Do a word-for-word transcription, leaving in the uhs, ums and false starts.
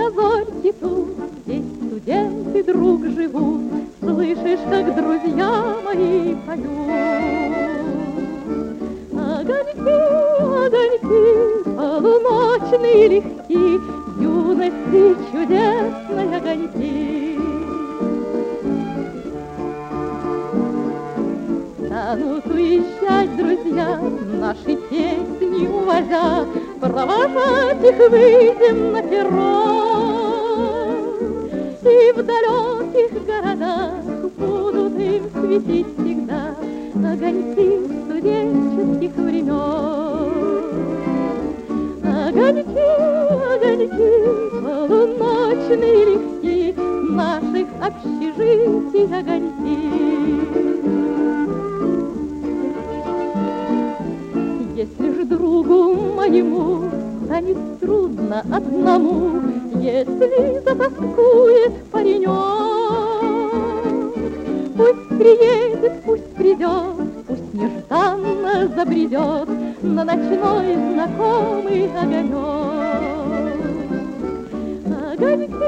зорьки тут, здесь студенты друг живут, слышишь, как друзья мои поют. Огоньки, огоньки, полуночные легки, юности чудесной огоньки. Станут уезжать друзья, наши песни увозя, провожать их выйдем на перрон. И в далеких городах будут им светить всегда огоньки студенческих времен. Огоньки, огоньки, полуночные легки, наших общежитий огоньки. Если ж другу моему станет трудно одному, если затоскует паренек, пусть приедет, пусть придет, пусть нежданно забредет на ночной знакомый огонек. Огоньки,